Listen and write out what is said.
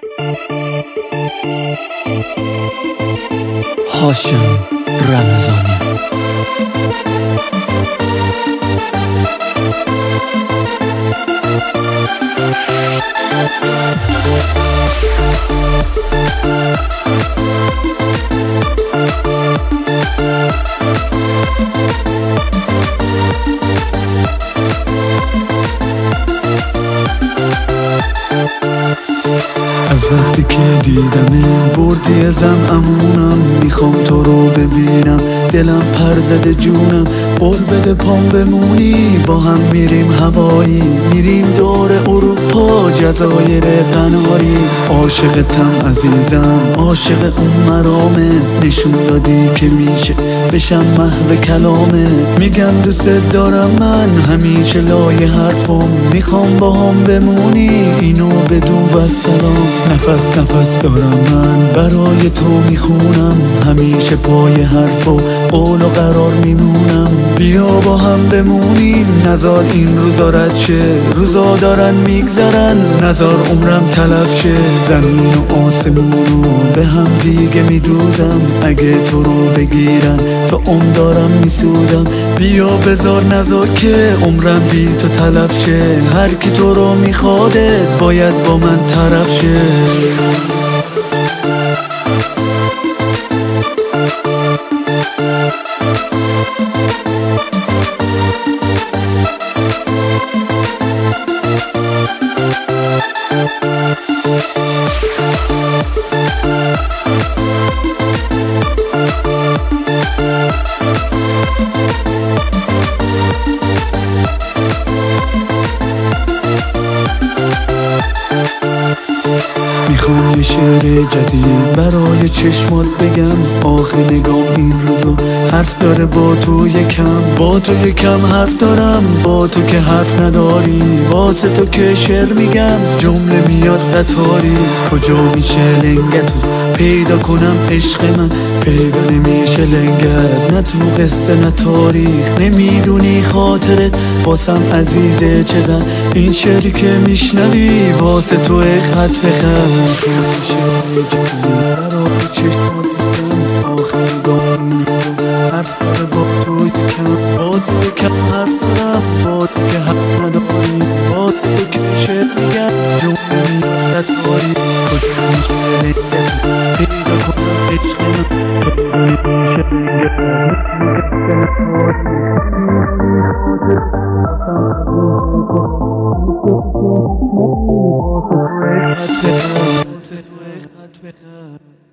هاشم رمضانی. از وقتی که دیدمه بردی ازم امونم، میخوام تو رو ببینم، دلم پر زده جونم، قول بده پام بمونی، با هم میریم هوایی، میریم دور اروپا، جزایر قناری. عاشقتم عزیزم، عاشق اون مرامه، نشون دادی که میشه بشم محو کلامه. میگم دوست دارم من همیشه لای حرفم، میخوام با هم بمونی، اینو بدون و سلام. نفس نفس دارم من برای تو میخونم، همیشه پای حرف و قول و قرار میمونم. بیا با هم بمونیم، نزار این روزا رد شه، روزا دارن میگذرن، نزار عمرم تلف شه. زمین و آسمونو به هم دیگه میدوزم، اگه تو رو بگیرن تا عمر دارم میسوزم. بیا بذار نزار که عمرم بی تو تلف شه، هر کی تو رو میخوادت باید با من طرف شه. میخوام یه شعر جدید برای چشمات بگم، آخه نگاه این روزا حرف داره با تو یکم، با تو یکم حرف دارم، با تو که حرف نداری، واسه تو که شعر میگم، جمله میاد قطاری. کجا میشه لنگتو پیدا کنم عشق من، پیدا نمیشه لنگت، نه تو قصه نه تاریخ، نمیدونی خاطرت واسم عزیزه چقدر، این شعری که میشنوی واسه تو خط به خط. شعر جدید برای چشمات بگم، آخه نگاه این روزا حرف داره با تو یکم، با تو یکم حرف دارم، با تو که حرف نداری، با تو که شعر میگم، جمله میاد قطاری. کجا میشه لنگت پیدا کنم عشق من، پیدا نمیشه لنگت، نه تو قصه نه تاریخ.